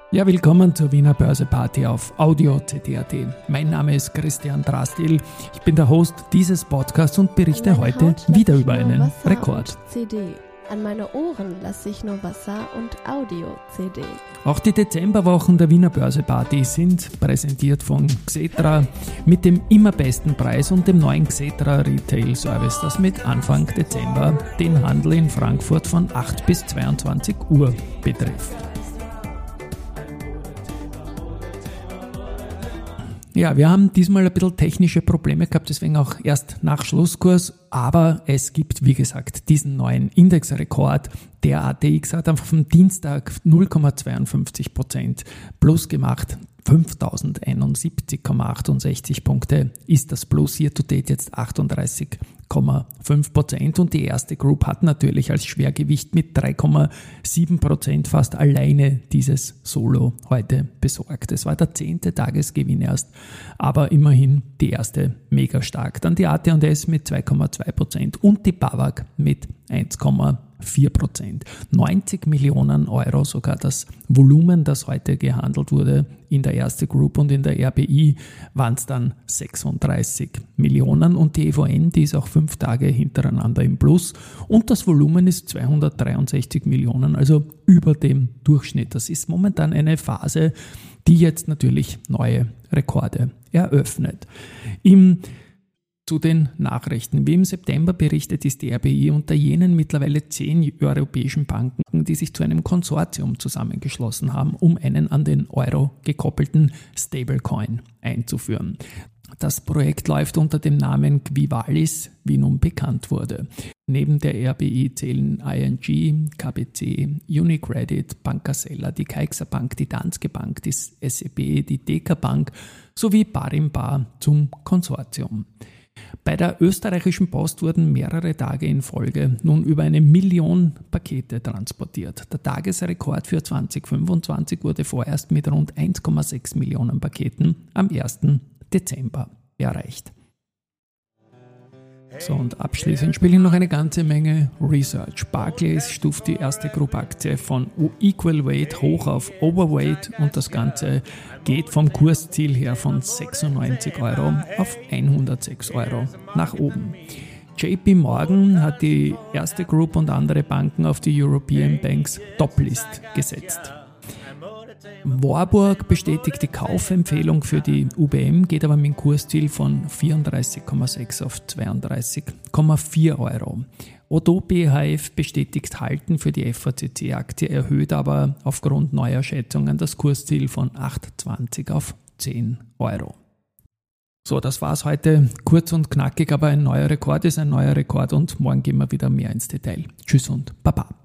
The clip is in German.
Ja, willkommen zur Wiener Börse-Party auf Audio CD.at. Mein Name ist Christian Drastil. Ich bin der Host dieses Podcasts und berichte heute wieder über einen Rekord. CD. An meine Ohren lasse ich nur Wasser und Audio-CD. Auch die Dezemberwochen der Wiener Börse-Party sind präsentiert von Xetra mit dem immer besten Preis und dem neuen Xetra Retail Service, das mit Anfang Dezember den Handel in Frankfurt von 8 bis 22 Uhr betrifft. Ja, wir haben diesmal ein bisschen technische Probleme gehabt, deswegen auch erst nach Schlusskurs, aber es gibt, wie gesagt, diesen neuen Indexrekord. Der ATX hat einfach vom Dienstag 0,52% plus gemacht. 5.071,68 Punkte ist das Plus, hier to date jetzt 38,5% und die erste Group hat natürlich als Schwergewicht mit 3,7% fast alleine dieses Solo heute besorgt. Es war der 10. Tagesgewinn erst, aber immerhin die erste mega stark. Dann die AT&S mit 2,2% und die BAWAG mit 1,4%. 90 Millionen Euro sogar das Volumen, das heute gehandelt wurde in der erste Group, und in der RBI waren es dann 36 Millionen und die EVN, die ist auch 5 Tage hintereinander im Plus und das Volumen ist 263 Millionen, also über dem Durchschnitt. Das ist momentan eine Phase, die jetzt natürlich neue Rekorde eröffnet. Zu den Nachrichten. Wie im September berichtet, ist die RBI unter jenen mittlerweile 10 europäischen Banken, die sich zu einem Konsortium zusammengeschlossen haben, um einen an den Euro gekoppelten Stablecoin einzuführen. Das Projekt läuft unter dem Namen Quivalis, wie nun bekannt wurde. Neben der RBI zählen ING, KBC, UniCredit, Banca Sella, die CaixaBank, die Danske Bank, die SEB, die DK Bank sowie Barimbar zum Konsortium. Bei der österreichischen Post wurden mehrere Tage in Folge nun über 1 Million Pakete transportiert. Der Tagesrekord für 2025 wurde vorerst mit rund 1,6 Millionen Paketen am 1. Dezember erreicht. So, und abschließend spiele ich noch eine ganze Menge Research. Barclays stuft die erste Group-Aktie von Equal Weight hoch auf Overweight und das Ganze geht vom Kursziel her von 96 Euro auf 106 Euro nach oben. JP Morgan hat die erste Group und andere Banken auf die European Banks Top-List gesetzt. Warburg bestätigt die Kaufempfehlung für die UBM, geht aber mit dem Kursziel von 34,6 auf 32,4 Euro. Otto BHF bestätigt Halten für die FACC-Aktie, erhöht aber aufgrund neuer Schätzungen das Kursziel von 8,20 auf 10 Euro. So, das war's heute. Kurz und knackig, aber ein neuer Rekord ist ein neuer Rekord und morgen gehen wir wieder mehr ins Detail. Tschüss und Baba.